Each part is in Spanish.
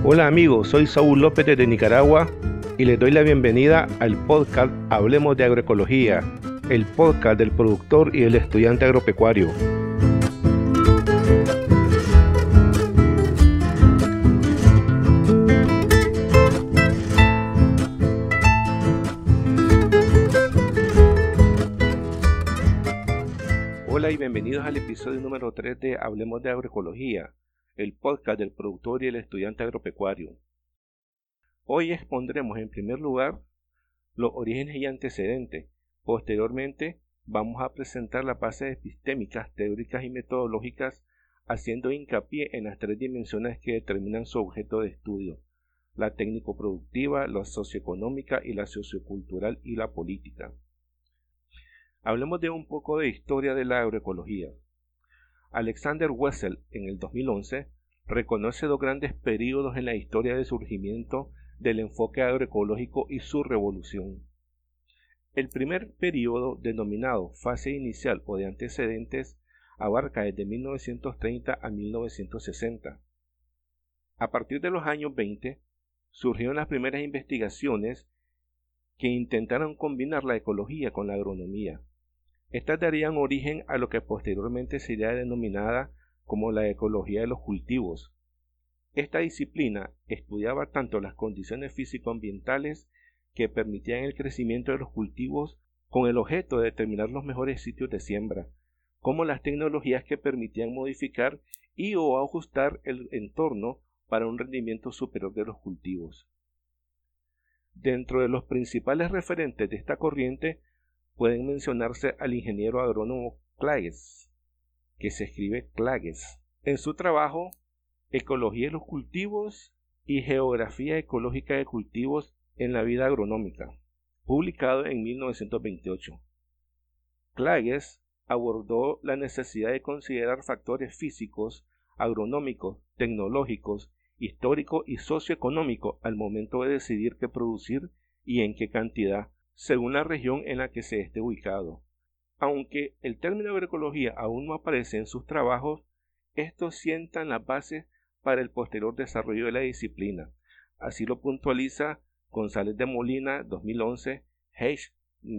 Hola amigos, soy Saúl López desde Nicaragua y les doy la bienvenida al podcast Hablemos de Agroecología, el podcast del productor y del estudiante agropecuario. Hola y bienvenidos al episodio número 3 de Hablemos de Agroecología, el podcast del productor y el estudiante agropecuario. Hoy expondremos en primer lugar los orígenes y antecedentes. Posteriormente vamos a presentar las bases epistémicas, teóricas y metodológicas, haciendo hincapié en las tres dimensiones que determinan su objeto de estudio: la técnico-productiva, la socioeconómica y la sociocultural y la política. Hablemos de un poco de historia de la agroecología. Alexander Wessel, en el 2011, reconoce dos grandes períodos en la historia de surgimiento del enfoque agroecológico y su revolución. El primer período, denominado fase inicial o de antecedentes, abarca desde 1930 a 1960. A partir de los años 20, surgieron las primeras investigaciones que intentaron combinar la ecología con la agronomía. Estas darían origen a lo que posteriormente sería denominada como la ecología de los cultivos. Esta disciplina estudiaba tanto las condiciones físico-ambientales que permitían el crecimiento de los cultivos con el objeto de determinar los mejores sitios de siembra, como las tecnologías que permitían modificar y o ajustar el entorno para un rendimiento superior de los cultivos. Dentro de los principales referentes de esta corriente pueden mencionarse al ingeniero agrónomo Klages, que se escribe Klages, en su trabajo Ecología de los cultivos y Geografía ecológica de cultivos en la vida agronómica, publicado en 1928. Klages abordó la necesidad de considerar factores físicos, agronómicos, tecnológicos, históricos y socioeconómicos al momento de decidir qué producir y en qué cantidad, según la región en la que se esté ubicado. Aunque el término agroecología aún no aparece en sus trabajos, estos sientan las bases para el posterior desarrollo de la disciplina. Así lo puntualiza González de Molina, 2011, Hayes,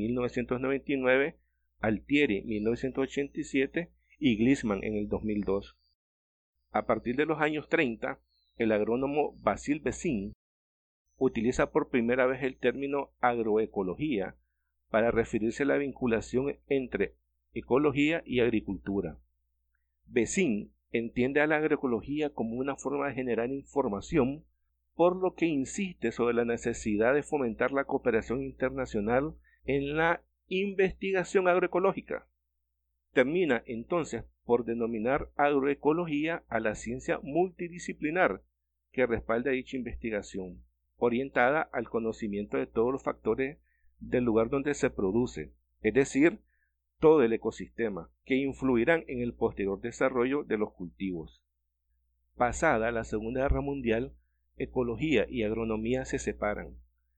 1999, Altieri, 1987 y Glisman en el 2002. A partir de los años 30, el agrónomo Basil Bessin utiliza por primera vez el término agroecología para referirse a la vinculación entre ecología y agricultura. Bessin entiende a la agroecología como una forma de generar información, por lo que insiste sobre la necesidad de fomentar la cooperación internacional en la investigación agroecológica. Termina entonces por denominar agroecología a la ciencia multidisciplinar que respalda dicha investigación, orientada al conocimiento de todos los factores del lugar donde se produce, es decir, todo el ecosistema, que influirán en el posterior desarrollo de los cultivos. Pasada la Segunda Guerra Mundial, ecología y agronomía se separan.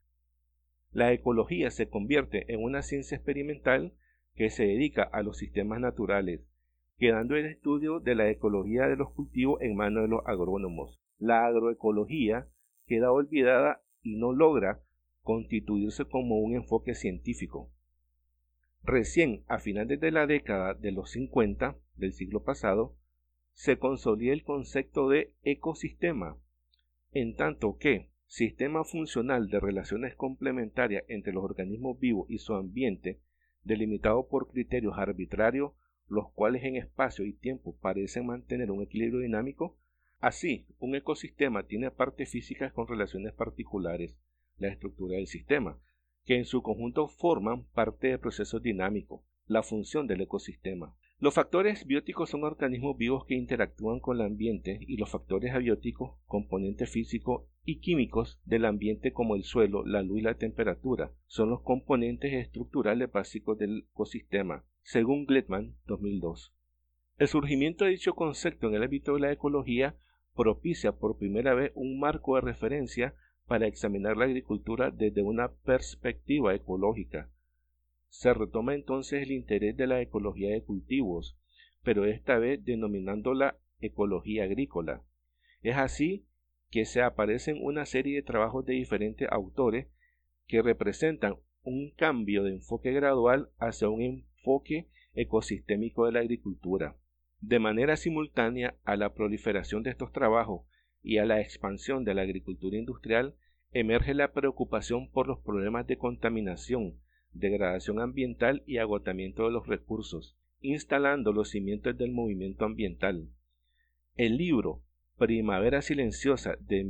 La ecología se convierte en una ciencia experimental que se dedica a los sistemas naturales, quedando el estudio de la ecología de los cultivos en manos de los agrónomos. La agroecología queda olvidada y no logra constituirse como un enfoque científico. Recién a finales de la década de los 50 del siglo pasado, se consolida el concepto de ecosistema, en tanto que sistema funcional de relaciones complementarias entre los organismos vivos y su ambiente, delimitado por criterios arbitrarios, los cuales en espacio y tiempo parecen mantener un equilibrio dinámico. Así, un ecosistema tiene partes físicas con relaciones particulares, la estructura del sistema, que en su conjunto forman parte del proceso dinámico, la función del ecosistema. Los factores bióticos son organismos vivos que interactúan con el ambiente, y los factores abióticos, componentes físicos y químicos del ambiente como el suelo, la luz y la temperatura, son los componentes estructurales básicos del ecosistema, según Gletman, 2002. El surgimiento de dicho concepto en el ámbito de la ecología propicia por primera vez un marco de referencia para examinar la agricultura desde una perspectiva ecológica. Se retoma entonces el interés de la ecología de cultivos, pero esta vez denominándola ecología agrícola. Es así que se aparecen una serie de trabajos de diferentes autores que representan un cambio de enfoque gradual hacia un enfoque ecosistémico de la agricultura. De manera simultánea a la proliferación de estos trabajos y a la expansión de la agricultura industrial, emerge la preocupación por los problemas de contaminación, degradación ambiental y agotamiento de los recursos, instalando los cimientos del movimiento ambiental. El libro Primavera Silenciosa de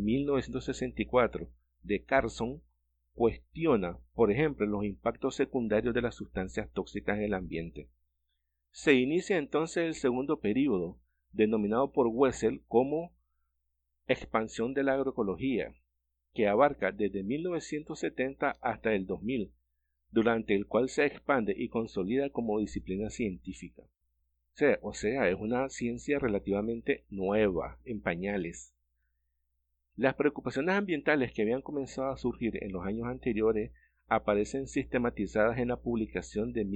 1964 de Carson cuestiona, por ejemplo, los impactos secundarios de las sustancias tóxicas en el ambiente. Se inicia entonces el segundo período, denominado por Wessel como expansión de la agroecología, que abarca desde 1970 hasta el 2000, durante el cual se expande y consolida como disciplina científica. O sea, es una ciencia relativamente nueva, en pañales. Las preocupaciones ambientales que habían comenzado a surgir en los años anteriores aparecen sistematizadas en la publicación de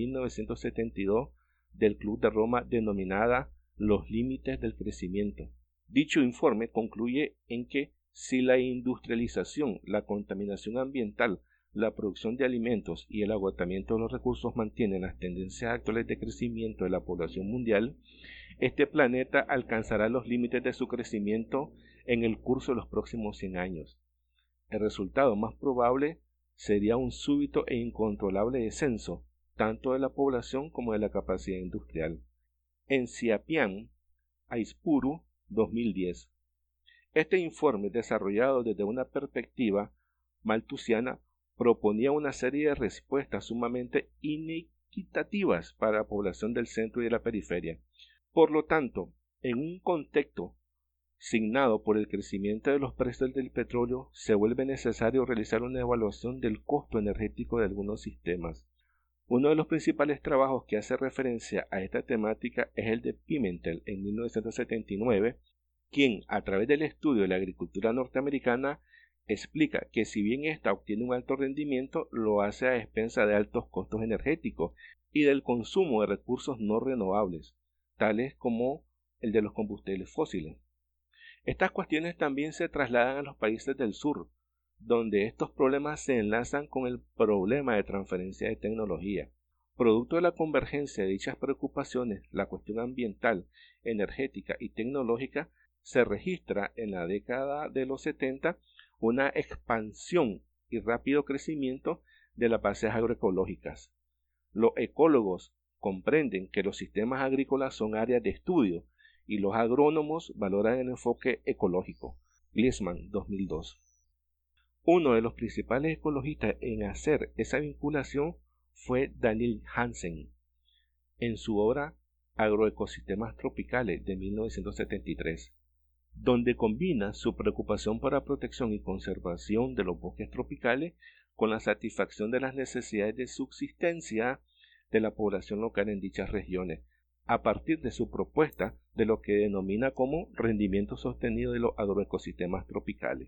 1972 del Club de Roma denominada Los límites del crecimiento. Dicho informe concluye en que si la industrialización, la contaminación ambiental, la producción de alimentos y el agotamiento de los recursos mantienen las tendencias actuales de crecimiento de la población mundial, este planeta alcanzará los límites de su crecimiento en el curso de los próximos 100 años. El resultado más probable sería un súbito e incontrolable descenso, tanto de la población como de la capacidad industrial. En Siapián, Aispuru, 2010. Este informe, desarrollado desde una perspectiva malthusiana, proponía una serie de respuestas sumamente inequitativas para la población del centro y de la periferia. Por lo tanto, en un contexto signado por el crecimiento de los precios del petróleo, se vuelve necesario realizar una evaluación del costo energético de algunos sistemas. Uno de los principales trabajos que hace referencia a esta temática es el de Pimentel en 1979, quien, a través del estudio de la agricultura norteamericana, explica que si bien ésta obtiene un alto rendimiento, lo hace a expensas de altos costos energéticos y del consumo de recursos no renovables, tales como el de los combustibles fósiles. Estas cuestiones también se trasladan a los países del sur, donde estos problemas se enlazan con el problema de transferencia de tecnología. Producto de la convergencia de dichas preocupaciones, la cuestión ambiental, energética y tecnológica, se registra en la década de los 70 una expansión y rápido crecimiento de las bases agroecológicas. Los ecólogos comprenden que los sistemas agrícolas son áreas de estudio y los agrónomos valoran el enfoque ecológico. Gliessman, 2002. Uno de los principales ecologistas en hacer esa vinculación fue Daniel Hansen, en su obra Agroecosistemas tropicales de 1973, donde combina su preocupación por la protección y conservación de los bosques tropicales con la satisfacción de las necesidades de subsistencia de la población local en dichas regiones, a partir de su propuesta de lo que denomina como rendimiento sostenido de los agroecosistemas tropicales.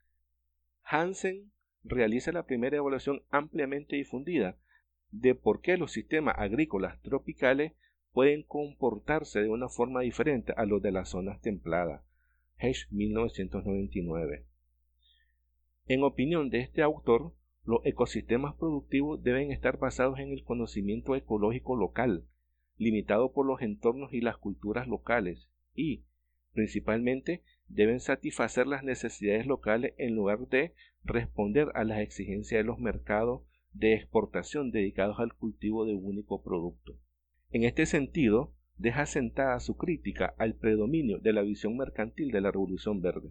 Hansen realiza la primera evaluación ampliamente difundida de por qué los sistemas agrícolas tropicales pueden comportarse de una forma diferente a los de las zonas templadas. Hesch, 1999. En opinión de este autor, los ecosistemas productivos deben estar basados en el conocimiento ecológico local, limitado por los entornos y las culturas locales, y, principalmente, deben satisfacer las necesidades locales en lugar de responder a las exigencias de los mercados de exportación dedicados al cultivo de un único producto. En este sentido, deja sentada su crítica al predominio de la visión mercantil de la Revolución Verde.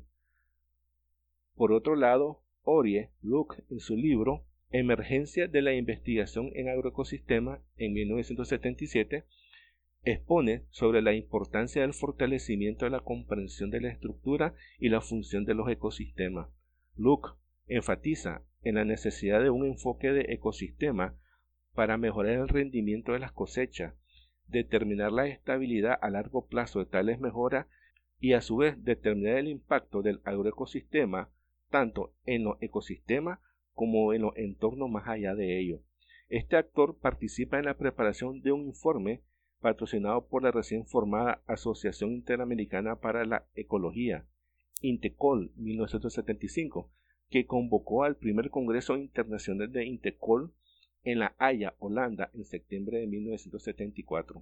Por otro lado, Orie Luc, en su libro Emergencia de la investigación en agroecosistemas en 1977, expone sobre la importancia del fortalecimiento de la comprensión de la estructura y la función de los ecosistemas. Luc enfatiza en la necesidad de un enfoque de ecosistema para mejorar el rendimiento de las cosechas, determinar la estabilidad a largo plazo de tales mejoras y a su vez determinar el impacto del agroecosistema tanto en los ecosistemas como en los entornos más allá de ellos. Este actor participa en la preparación de un informe patrocinado por la recién formada Asociación Interamericana para la Ecología, Intercol 1975, que convocó al primer Congreso Internacional de Intercol en La Haya, Holanda, en septiembre de 1974.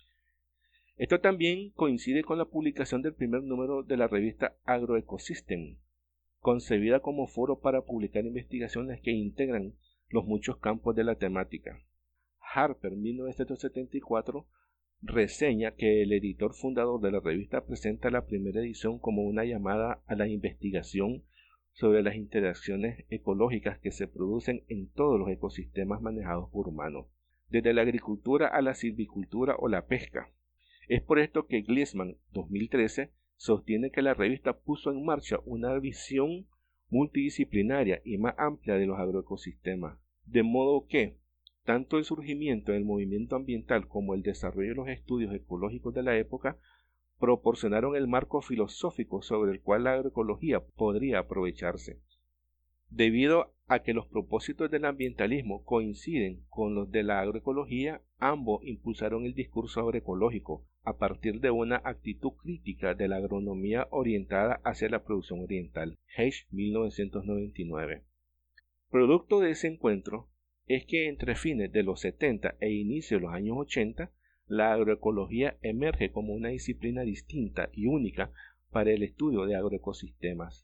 Esto también coincide con la publicación del primer número de la revista Agroecosystem, concebida como foro para publicar investigaciones que integran los muchos campos de la temática. Harper, 1974, reseña que el editor fundador de la revista presenta la primera edición como una llamada a la investigación sobre las interacciones ecológicas que se producen en todos los ecosistemas manejados por humanos, desde la agricultura a la silvicultura o la pesca. Es por esto que Gliessman, 2013, sostiene que la revista puso en marcha una visión multidisciplinaria y más amplia de los agroecosistemas, de modo que tanto el surgimiento del movimiento ambiental como el desarrollo de los estudios ecológicos de la época proporcionaron el marco filosófico sobre el cual la agroecología podría aprovecharse. Debido a que los propósitos del ambientalismo coinciden con los de la agroecología, ambos impulsaron el discurso agroecológico a partir de una actitud crítica de la agronomía orientada hacia la producción oriental. Hayes, 1999. Producto de ese encuentro es que entre fines de los 70 e inicios de los años 80, la agroecología emerge como una disciplina distinta y única para el estudio de agroecosistemas.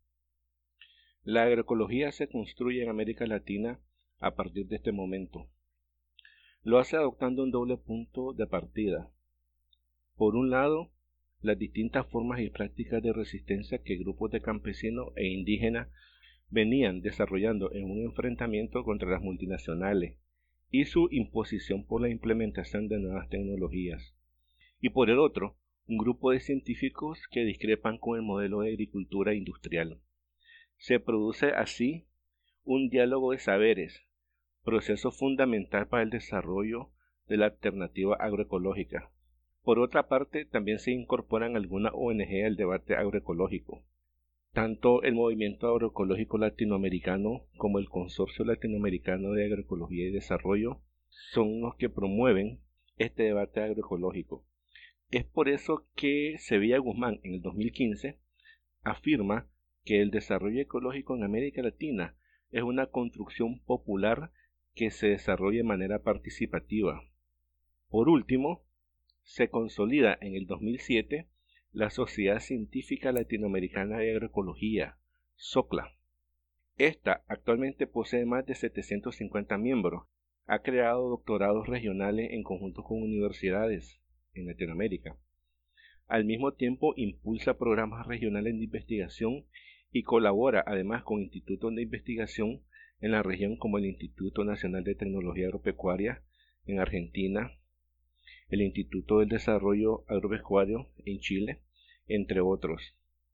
La agroecología se construye en América Latina a partir de este momento. Lo hace adoptando un doble punto de partida. Por un lado, las distintas formas y prácticas de resistencia que grupos de campesinos e indígenas venían desarrollando en un enfrentamiento contra las multinacionales y su imposición por la implementación de nuevas tecnologías. Y por el otro, un grupo de científicos que discrepan con el modelo de agricultura industrial. Se produce así un diálogo de saberes, proceso fundamental para el desarrollo de la alternativa agroecológica. Por otra parte, también se incorporan algunas ONG al debate agroecológico. Tanto el Movimiento Agroecológico Latinoamericano como el Consorcio Latinoamericano de Agroecología y Desarrollo son los que promueven este debate agroecológico. Es por eso que Sevilla Guzmán en el 2015 afirma que el desarrollo ecológico en América Latina es una construcción popular que se desarrolla de manera participativa. Por último, se consolida en el 2007 la Sociedad Científica Latinoamericana de Agroecología, SOCLA. Esta actualmente posee más de 750 miembros. Ha creado doctorados regionales en conjunto con universidades en Latinoamérica. Al mismo tiempo impulsa programas regionales de investigación y colabora además con institutos de investigación en la región como el Instituto Nacional de Tecnología Agropecuaria en Argentina, el Instituto del Desarrollo Agropecuario en Chile, entre otros.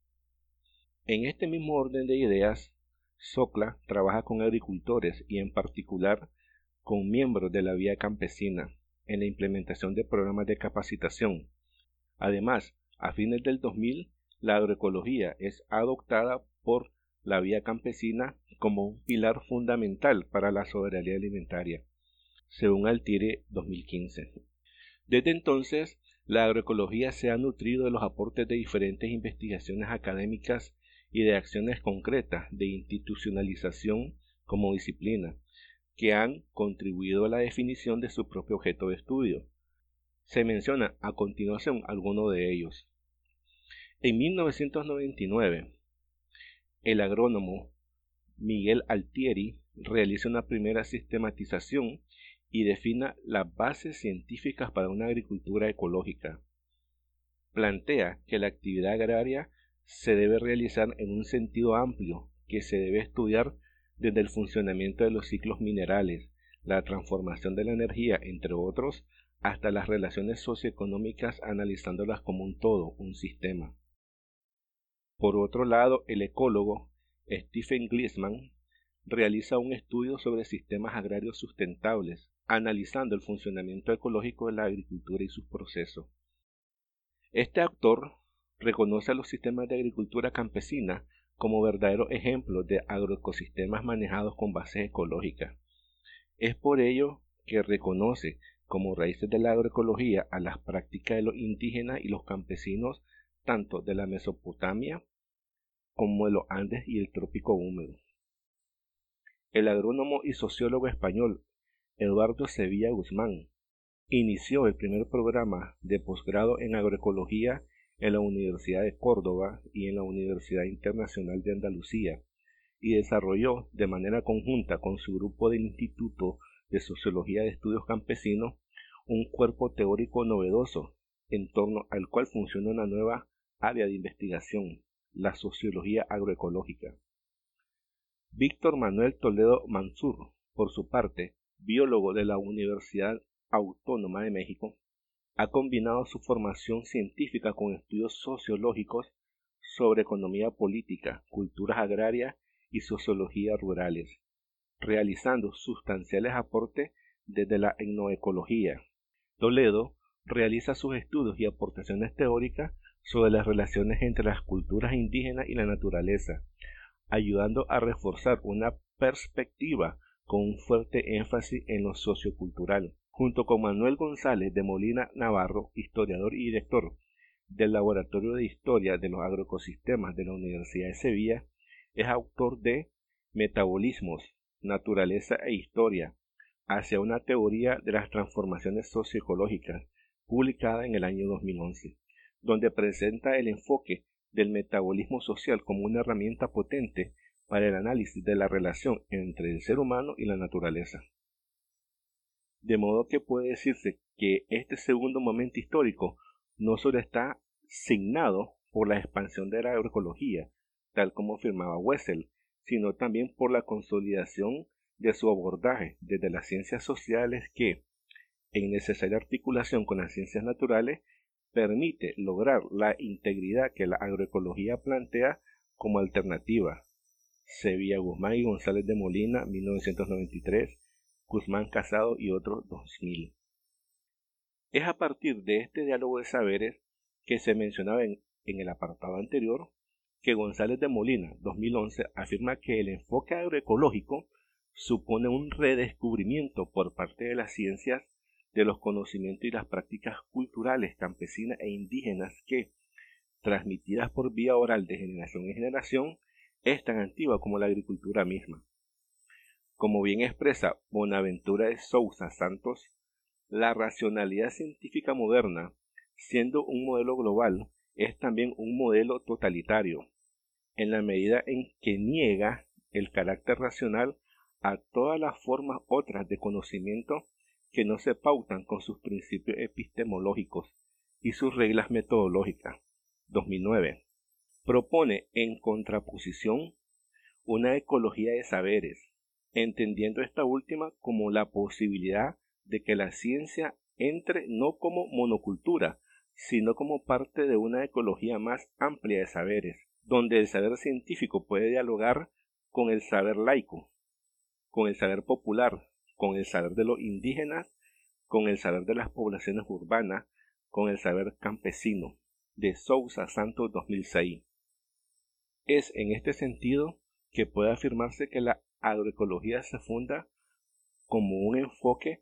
En este mismo orden de ideas, SOCLA trabaja con agricultores y en particular con miembros de la vía campesina en la implementación de programas de capacitación. Además, a fines del 2000, la agroecología es adoptada por la vía campesina como un pilar fundamental para la soberanía alimentaria, según Altieri 2015. Desde entonces, la agroecología se ha nutrido de los aportes de diferentes investigaciones académicas y de acciones concretas de institucionalización como disciplina, que han contribuido a la definición de su propio objeto de estudio. Se menciona a continuación algunos de ellos. En 1999, el agrónomo Miguel Altieri realiza una primera sistematización y defina las bases científicas para una agricultura ecológica. Plantea que la actividad agraria se debe realizar en un sentido amplio, que se debe estudiar desde el funcionamiento de los ciclos minerales, la transformación de la energía, entre otros, hasta las relaciones socioeconómicas, analizándolas como un todo, un sistema. Por otro lado, el ecólogo Stephen Gliessman realiza un estudio sobre sistemas agrarios sustentables, analizando el funcionamiento ecológico de la agricultura y sus procesos. Este autor reconoce a los sistemas de agricultura campesina como verdaderos ejemplos de agroecosistemas manejados con bases ecológicas. Es por ello que reconoce como raíces de la agroecología a las prácticas de los indígenas y los campesinos tanto de la Mesopotamia como los Andes y el trópico húmedo. El agrónomo y sociólogo español Eduardo Sevilla Guzmán inició el primer programa de posgrado en agroecología en la Universidad de Córdoba y en la Universidad Internacional de Andalucía, y desarrolló de manera conjunta con su grupo del Instituto de Sociología de Estudios Campesinos un cuerpo teórico novedoso en torno al cual funciona una nueva área de investigación, la sociología agroecológica. Víctor Manuel Toledo Mansur, por su parte, biólogo de la Universidad Autónoma de México, ha combinado su formación científica con estudios sociológicos sobre economía política, culturas agrarias y sociología rurales, realizando sustanciales aportes desde la etnoecología. Toledo realiza sus estudios y aportaciones teóricas sobre las relaciones entre las culturas indígenas y la naturaleza, ayudando a reforzar una perspectiva con un fuerte énfasis en lo sociocultural. Junto con Manuel González de Molina Navarro, historiador y director del Laboratorio de Historia de los Agroecosistemas de la Universidad de Sevilla, es autor de Metabolismos, Naturaleza e Historia, hacia una teoría de las transformaciones socioecológicas, publicada en el año 2011, donde presenta el enfoque del metabolismo social como una herramienta potente para el análisis de la relación entre el ser humano y la naturaleza. De modo que puede decirse que este segundo momento histórico no solo está signado por la expansión de la agroecología, tal como afirmaba Wessel, sino también por la consolidación de su abordaje desde las ciencias sociales que, en necesaria articulación con las ciencias naturales, permite lograr la integridad que la agroecología plantea como alternativa. Sevilla Guzmán y González de Molina, 1993, Guzmán Casado y otros 2000. Es a partir de este diálogo de saberes que se mencionaba en el apartado anterior que González de Molina, 2011, afirma que el enfoque agroecológico supone un redescubrimiento por parte de las ciencias de los conocimientos y las prácticas culturales campesinas e indígenas que, transmitidas por vía oral de generación en generación, es tan antigua como la agricultura misma. Como bien expresa Bonaventura de Sousa Santos, la racionalidad científica moderna, siendo un modelo global, es también un modelo totalitario, en la medida en que niega el carácter racional a todas las formas otras de conocimiento que no se pautan con sus principios epistemológicos y sus reglas metodológicas. 2009. Propone en contraposición una ecología de saberes, entendiendo esta última como la posibilidad de que la ciencia entre no como monocultura, sino como parte de una ecología más amplia de saberes, donde el saber científico puede dialogar con el saber laico, con el saber popular, con el saber de los indígenas, con el saber de las poblaciones urbanas, con el saber campesino, de Sousa Santos 2006. Es en este sentido que puede afirmarse que la agroecología se funda como un enfoque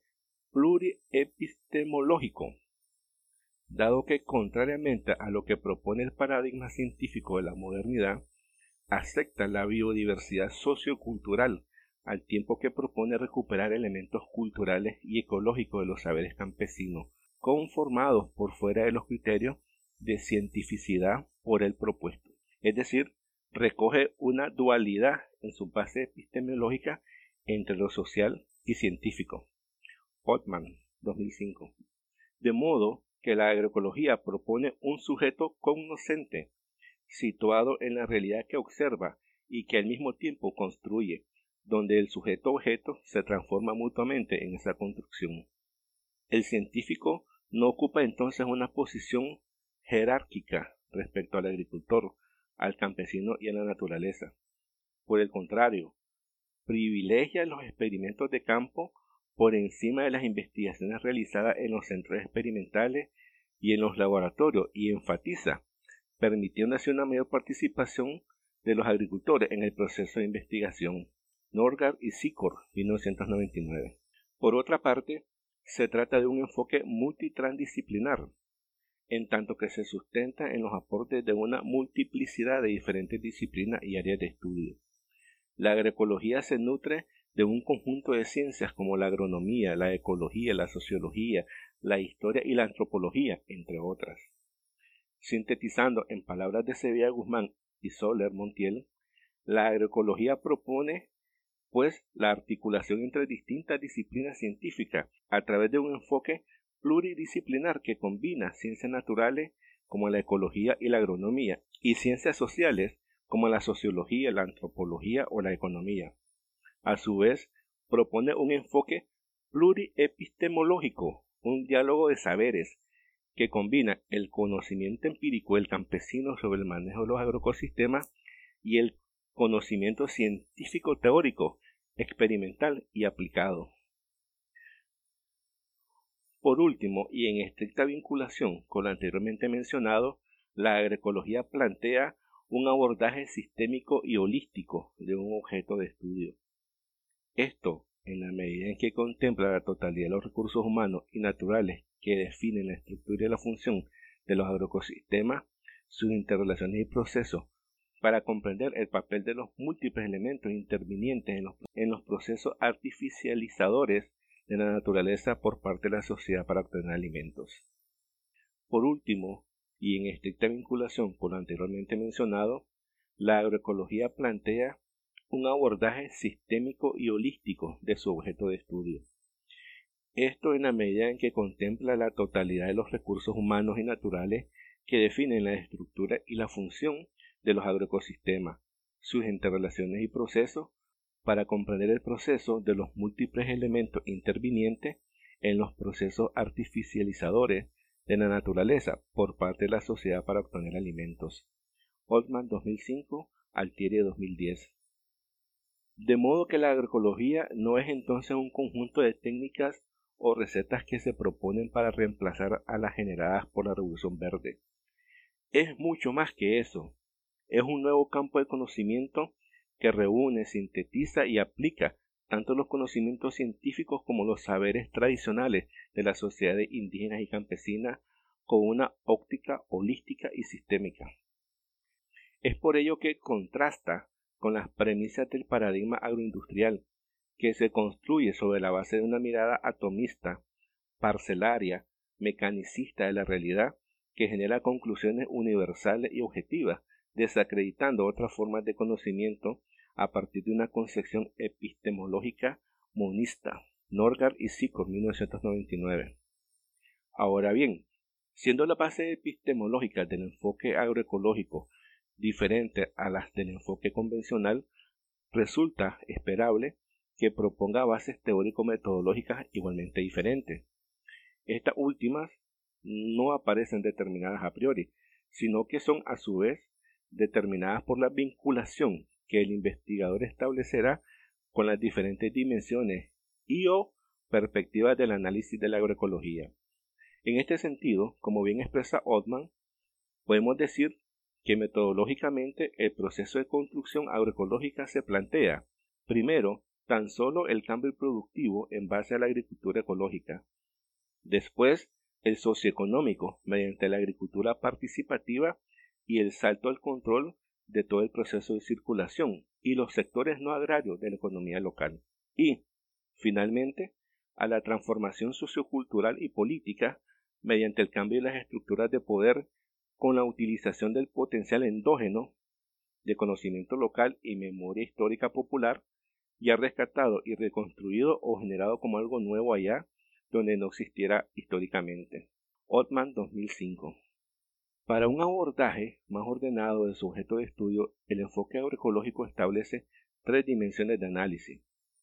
pluriepistemológico, dado que, contrariamente a lo que propone el paradigma científico de la modernidad, acepta la biodiversidad sociocultural, al tiempo que propone recuperar elementos culturales y ecológicos de los saberes campesinos, conformados por fuera de los criterios de cientificidad por él propuesto. Es decir, recoge una dualidad en su base epistemológica entre lo social y científico. Ottman, 2005. De modo que la agroecología propone un sujeto cognoscente, situado en la realidad que observa y que al mismo tiempo construye, donde el sujeto-objeto se transforma mutuamente en esa construcción. El científico no ocupa entonces una posición jerárquica respecto al agricultor, al campesino y a la naturaleza. Por el contrario, privilegia los experimentos de campo por encima de las investigaciones realizadas en los centros experimentales y en los laboratorios y enfatiza, permitiendo así una mayor participación de los agricultores en el proceso de investigación. Norgard y Sikor, 1999. Por otra parte, se trata de un enfoque multitransdisciplinar, en tanto que se sustenta en los aportes de una multiplicidad de diferentes disciplinas y áreas de estudio. La agroecología se nutre de un conjunto de ciencias como la agronomía, la ecología, la sociología, la historia y la antropología, entre otras. Sintetizando en palabras de Sevilla Guzmán y Soler Montiel, la agroecología propone pues la articulación entre distintas disciplinas científicas a través de un enfoque pluridisciplinar que combina ciencias naturales como la ecología y la agronomía y ciencias sociales como la sociología, la antropología o la economía. A su vez, propone un enfoque pluriepistemológico, un diálogo de saberes que combina el conocimiento empírico del campesino sobre el manejo de los agroecosistemas y el conocimiento científico teórico, experimental y aplicado. Por último, y en estricta vinculación con lo anteriormente mencionado, la agroecología plantea un abordaje sistémico y holístico de un objeto de estudio. Esto, en la medida en que contempla la totalidad de los recursos humanos y naturales que definen la estructura y la función de los agroecosistemas, sus interrelaciones y procesos, para comprender el papel de los múltiples elementos intervinientes en los procesos artificializadores de la naturaleza por parte de la sociedad para obtener alimentos. Por último, y en estricta vinculación con lo anteriormente mencionado, la agroecología plantea un abordaje sistémico y holístico de su objeto de estudio. Esto en la medida en que contempla la totalidad de los recursos humanos y naturales que definen la estructura y la función de los agroecosistemas, sus interrelaciones y procesos, para comprender el proceso de los múltiples elementos intervinientes en los procesos artificializadores de la naturaleza por parte de la sociedad para obtener alimentos. Altman 2005, Altieri 2010. De modo que la agroecología no es entonces un conjunto de técnicas o recetas que se proponen para reemplazar a las generadas por la Revolución Verde. Es mucho más que eso. Es un nuevo campo de conocimiento que reúne, sintetiza y aplica tanto los conocimientos científicos como los saberes tradicionales de las sociedades indígenas y campesinas con una óptica holística y sistémica. Es por ello que contrasta con las premisas del paradigma agroindustrial, que se construye sobre la base de una mirada atomista, parcelaria, mecanicista de la realidad, que genera conclusiones universales y objetivas, desacreditando otras formas de conocimiento a partir de una concepción epistemológica monista. Norgard y Zikos, 1999. Ahora bien, siendo la base epistemológica del enfoque agroecológico diferente a las del enfoque convencional, resulta esperable que proponga bases teórico-metodológicas igualmente diferentes. Estas últimas no aparecen determinadas a priori, sino que son a su vez determinadas por la vinculación que el investigador establecerá con las diferentes dimensiones y o perspectivas del análisis de la agroecología. En este sentido, como bien expresa Altman, podemos decir que metodológicamente el proceso de construcción agroecológica se plantea, primero, tan solo el cambio productivo en base a la agricultura ecológica, después el socioeconómico mediante la agricultura participativa y el salto al control de todo el proceso de circulación y los sectores no agrarios de la economía local, y, finalmente, a la transformación sociocultural y política mediante el cambio de las estructuras de poder con la utilización del potencial endógeno de conocimiento local y memoria histórica popular, ya rescatado y reconstruido o generado como algo nuevo allá donde no existiera históricamente. Altman 2005. Para un abordaje más ordenado de su objeto de estudio, el enfoque agroecológico establece tres dimensiones de análisis.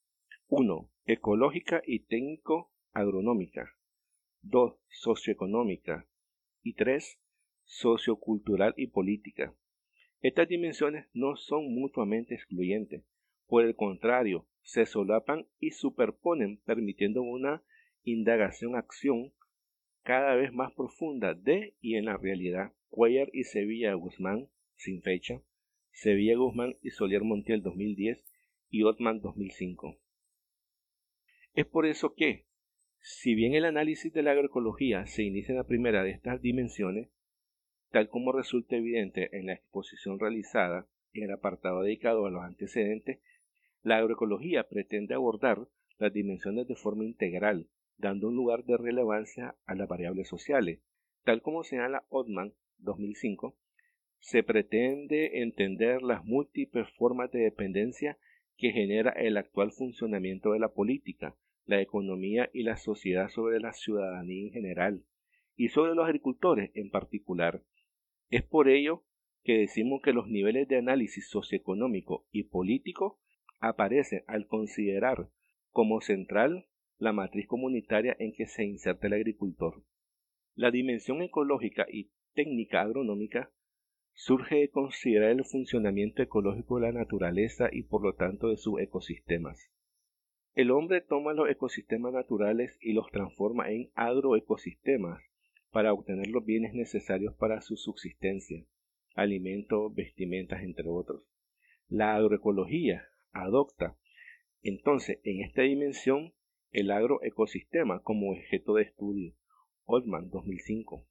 1. Ecológica y técnico-agronómica. 2. Socioeconómica. Y 3. Sociocultural y política. Estas dimensiones no son mutuamente excluyentes, por el contrario, se solapan y superponen, permitiendo una indagación-acción cada vez más profunda de y en la realidad. Cuellar y Sevilla Guzmán, sin fecha, Sevilla Guzmán y Soler Montiel 2010 y Altman 2005. Es por eso que, Si bien el análisis de la agroecología se inicia en la primera de estas dimensiones, tal como resulta evidente en la exposición realizada en el apartado dedicado a los antecedentes, la agroecología pretende abordar las dimensiones de forma integral, dando un lugar de relevancia a las variables sociales. Tal como señala Othman, 2005, se pretende entender las múltiples formas de dependencia que genera el actual funcionamiento de la política, la economía y la sociedad sobre la ciudadanía en general, y sobre los agricultores en particular. Es por ello que decimos que los niveles de análisis socioeconómico y político aparecen al considerar como central la matriz comunitaria en que se inserta el agricultor. La dimensión ecológica y técnica agronómica surge de considerar el funcionamiento ecológico de la naturaleza y por lo tanto de sus ecosistemas. El hombre toma los ecosistemas naturales y los transforma en agroecosistemas para obtener los bienes necesarios para su subsistencia, alimentos, vestimentas, entre otros. La agroecología adopta entonces en esta dimensión el agroecosistema como objeto de estudio. Othman, 2005.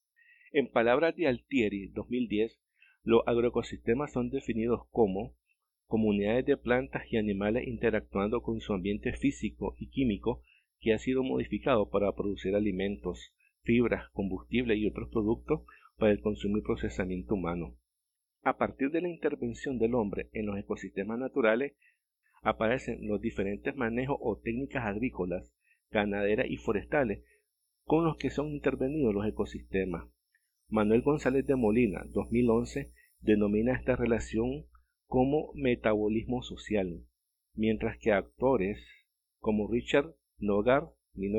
En palabras de Altieri, 2010, los agroecosistemas son definidos como comunidades de plantas y animales interactuando con su ambiente físico y químico que ha sido modificado para producir alimentos, fibras, combustible y otros productos para el consumo y procesamiento humano. A partir de la intervención del hombre en los ecosistemas naturales, aparecen los diferentes manejos o técnicas agrícolas, ganaderas y forestales con los que son intervenidos los ecosistemas. Manuel González de Molina, 2011, denomina esta relación como metabolismo social, mientras que autores como Richard Nogar,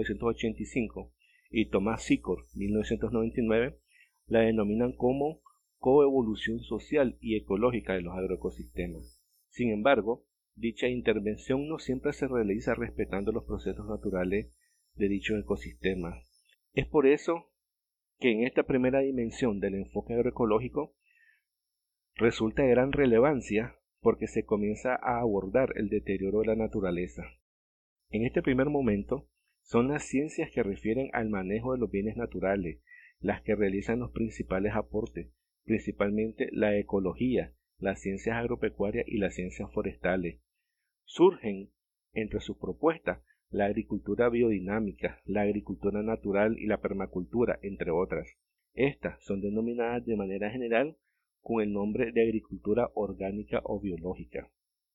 1985, y Tomás Sikor, 1999, la denominan como coevolución social y ecológica de los agroecosistemas. Sin embargo, dicha intervención no siempre se realiza respetando los procesos naturales de dichos ecosistemas. Es por eso que en esta primera dimensión del enfoque agroecológico resulta de gran relevancia porque se comienza a abordar el deterioro de la naturaleza. En este primer momento, son las ciencias que refieren al manejo de los bienes naturales, las que realizan los principales aportes, principalmente la ecología, las ciencias agropecuarias y las ciencias forestales. Surgen entre sus propuestas la agricultura biodinámica, la agricultura natural y la permacultura, entre otras. Estas son denominadas de manera general con el nombre de agricultura orgánica o biológica.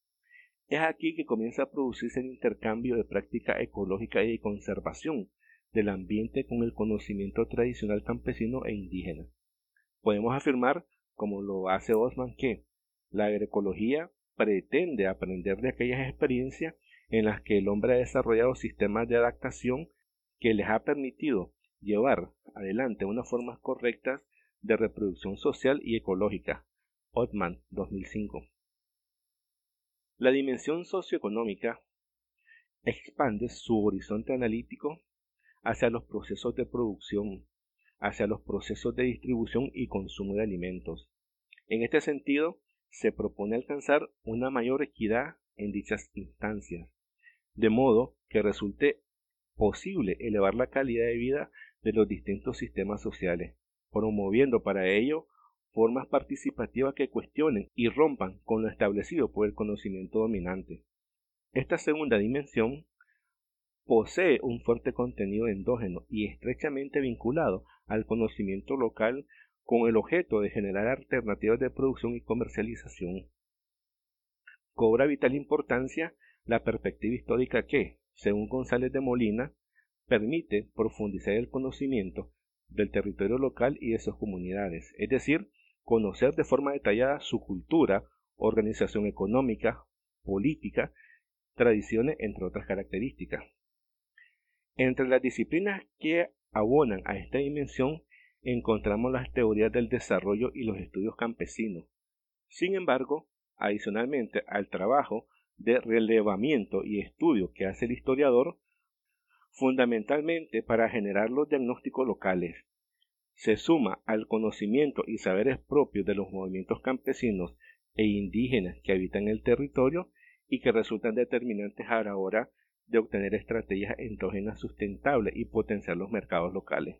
Es aquí que comienza a producirse el intercambio de práctica ecológica y de conservación del ambiente con el conocimiento tradicional campesino e indígena. Podemos afirmar, como lo hace Othman, que la agroecología pretende aprender de aquellas experiencias en las que el hombre ha desarrollado sistemas de adaptación que les ha permitido llevar adelante unas formas correctas de reproducción social y ecológica. Othman, 2005. La dimensión socioeconómica expande su horizonte analítico hacia los procesos de producción, hacia los procesos de distribución y consumo de alimentos. En este sentido, se propone alcanzar una mayor equidad en dichas instancias, de modo que resulte posible elevar la calidad de vida de los distintos sistemas sociales, promoviendo para ello formas participativas que cuestionen y rompan con lo establecido por el conocimiento dominante. Esta segunda dimensión posee un fuerte contenido endógeno y estrechamente vinculado al conocimiento local con el objeto de generar alternativas de producción y comercialización. Cobra vital importancia la perspectiva histórica que, según González de Molina, permite profundizar el conocimiento del territorio local y de sus comunidades, es decir, conocer de forma detallada su cultura, organización económica, política, tradiciones, entre otras características. Entre las disciplinas que abonan a esta dimensión encontramos las teorías del desarrollo y los estudios campesinos. Sin embargo, adicionalmente al trabajo de relevamiento y estudio que hace el historiador, fundamentalmente para generar los diagnósticos locales, se suma al conocimiento y saberes propios de los movimientos campesinos e indígenas que habitan el territorio y que resultan determinantes a la hora de obtener estrategias endógenas sustentables y potenciar los mercados locales.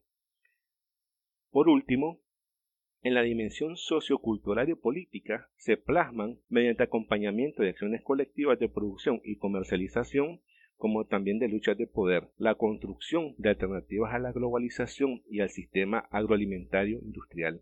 Por último, en la dimensión sociocultural y política se plasman mediante acompañamiento de acciones colectivas de producción y comercialización, como también de luchas de poder, la construcción de alternativas a la globalización y al sistema agroalimentario industrial.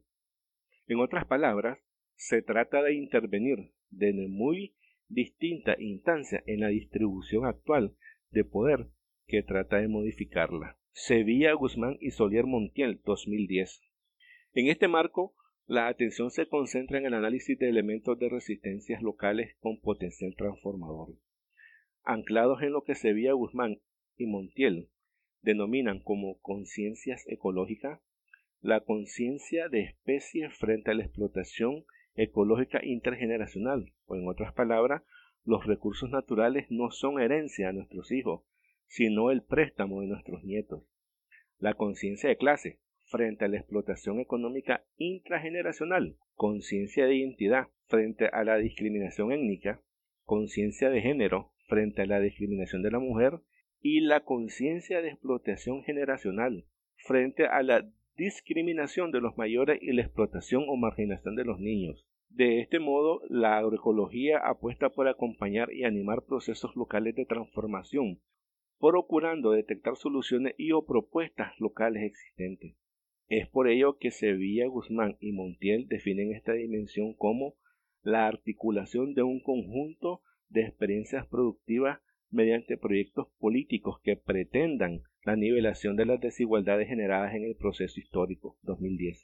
En otras palabras, se trata de intervenir desde muy distintas instancias en la distribución actual de poder que trata de modificarla. Sevilla, Guzmán y Solier Montiel, 2010. En este marco, la atención se concentra en el análisis de elementos de resistencias locales con potencial transformador, anclados en lo que Sevilla, Guzmán y Montiel denominan como conciencias ecológicas. La conciencia de especies frente a la explotación ecológica intergeneracional, o en otras palabras, los recursos naturales no son herencia a nuestros hijos, sino el préstamo de nuestros nietos. La conciencia de clase frente a la explotación económica intrageneracional, conciencia de identidad frente a la discriminación étnica, conciencia de género frente a la discriminación de la mujer y la conciencia de explotación generacional frente a la discriminación de los mayores y la explotación o marginación de los niños. De este modo, la agroecología apuesta por acompañar y animar procesos locales de transformación, procurando detectar soluciones y o propuestas locales existentes. Es por ello que Sevilla, Guzmán y Montiel definen esta dimensión como la articulación de un conjunto de experiencias productivas mediante proyectos políticos que pretendan la nivelación de las desigualdades generadas en el proceso histórico 2010.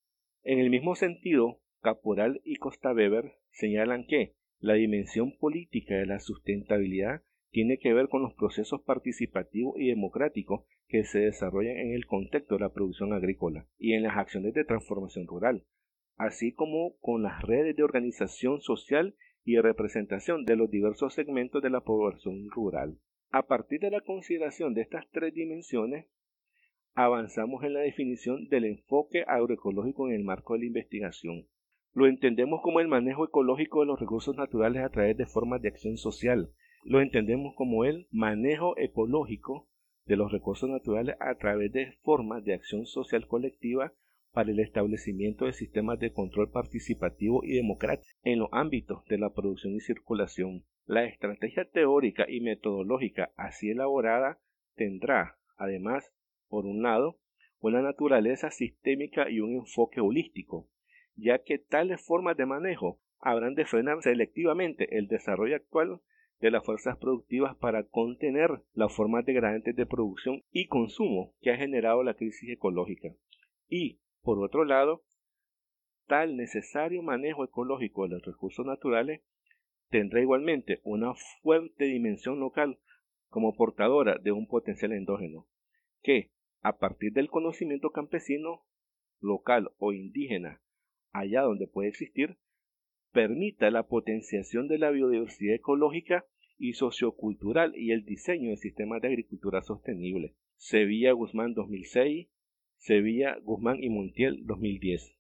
En el mismo sentido, Caporal y Costa Weber señalan que la dimensión política de la sustentabilidad tiene que ver con los procesos participativos y democráticos que se desarrollan en el contexto de la producción agrícola y en las acciones de transformación rural, así como con las redes de organización social y de representación de los diversos segmentos de la población rural. A partir de la consideración de estas tres dimensiones, avanzamos en la definición del enfoque agroecológico en el marco de la investigación. Lo entendemos como el manejo ecológico de los recursos naturales a través de formas de acción social. Lo entendemos como el manejo ecológico de los recursos naturales a través de formas de acción social colectiva para el establecimiento de sistemas de control participativo y democrático en los ámbitos de la producción y circulación. La estrategia teórica y metodológica así elaborada tendrá, además, por un lado, una naturaleza sistémica y un enfoque holístico, ya que tales formas de manejo habrán de frenar selectivamente el desarrollo actual de las fuerzas productivas para contener las formas degradantes de producción y consumo que ha generado la crisis ecológica. Y, por otro lado, tal necesario manejo ecológico de los recursos naturales tendrá igualmente una fuerte dimensión local como portadora de un potencial endógeno, que, a partir del conocimiento campesino, local o indígena, allá donde puede existir, permita la potenciación de la biodiversidad ecológica y sociocultural y el diseño de sistemas de agricultura sostenible. Sevilla, Guzmán 2006, Sevilla, Guzmán y Montiel 2010.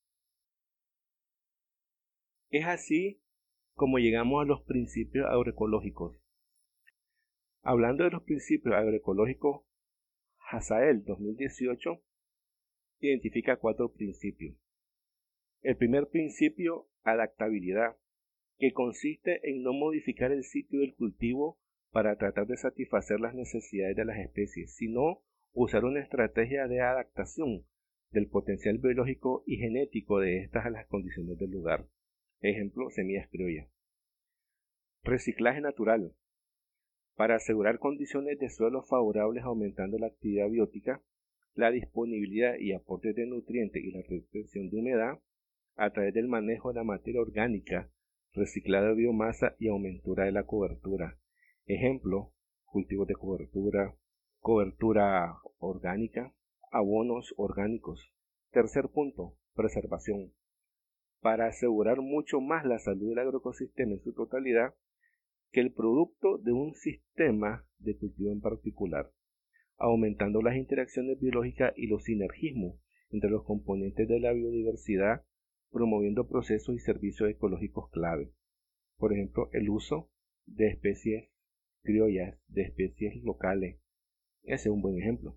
Es así como llegamos a los principios agroecológicos. Hablando de los principios agroecológicos, Hazael 2018 identifica 4 principios. El primer principio, adaptabilidad, que consiste en no modificar el sitio del cultivo para tratar de satisfacer las necesidades de las especies, sino usar una estrategia de adaptación del potencial biológico y genético de estas a las condiciones del lugar. Ejemplo, semillas criollas. Reciclaje natural, para asegurar condiciones de suelo favorables aumentando la actividad biótica, la disponibilidad y aporte de nutrientes y la retención de humedad a través del manejo de la materia orgánica, reciclado de biomasa y aumentura de la cobertura. Ejemplo, cultivos de cobertura, cobertura orgánica, abonos orgánicos. Tercer punto, preservación. Para asegurar mucho más la salud del agroecosistema en su totalidad que el producto de un sistema de cultivo en particular, aumentando las interacciones biológicas y los sinergismos entre los componentes de la biodiversidad, promoviendo procesos y servicios ecológicos clave. Por ejemplo, el uso de especies criollas de especies locales. Ese es un buen ejemplo.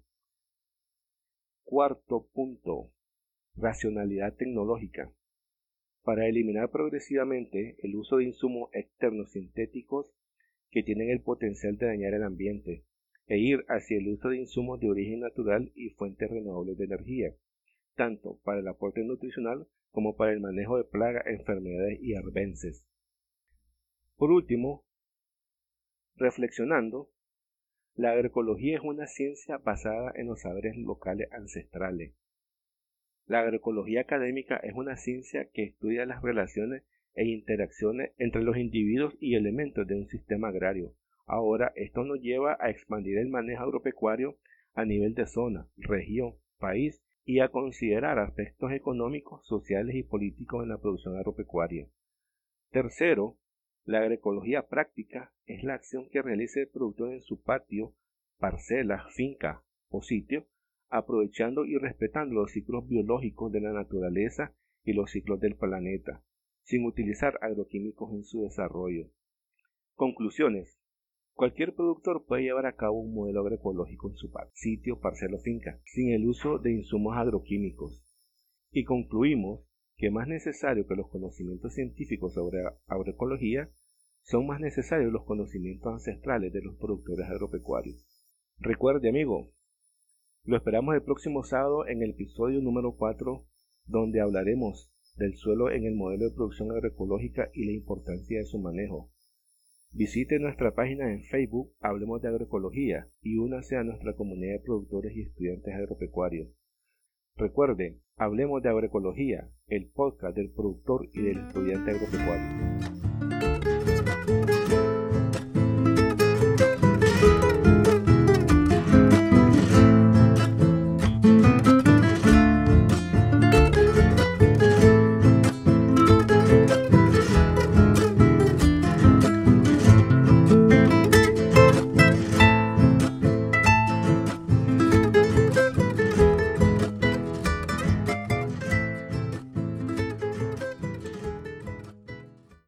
Cuarto punto, racionalidad tecnológica. Para eliminar progresivamente el uso de insumos externos sintéticos que tienen el potencial de dañar el ambiente, e ir hacia el uso de insumos de origen natural y fuentes renovables de energía, tanto para el aporte nutricional como para el manejo de plagas, enfermedades y arbences. Por último, reflexionando, la agroecología es una ciencia basada en los saberes locales ancestrales. La agroecología académica es una ciencia que estudia las relaciones e interacciones entre los individuos y elementos de un sistema agrario. Ahora, esto nos lleva a expandir el manejo agropecuario a nivel de zona, región, país y a considerar aspectos económicos, sociales y políticos en la producción agropecuaria. Tercero, la agroecología práctica es la acción que realiza el productor en su patio, parcela, finca o sitio, aprovechando y respetando los ciclos biológicos de la naturaleza y los ciclos del planeta, sin utilizar agroquímicos en su desarrollo. Conclusiones. Cualquier productor puede llevar a cabo un modelo agroecológico en su sitio, parcela o finca, sin el uso de insumos agroquímicos. Y concluimos que más necesario que los conocimientos científicos sobre agroecología, son más necesarios los conocimientos ancestrales de los productores agropecuarios. Recuerde, amigo, lo esperamos el próximo sábado en el episodio número 4, donde hablaremos del suelo en el modelo de producción agroecológica y la importancia de su manejo. Visite nuestra página en Facebook, Hablemos de Agroecología, y únase a nuestra comunidad de productores y estudiantes agropecuarios. Recuerden, Hablemos de Agroecología, el podcast del productor y del estudiante agropecuario.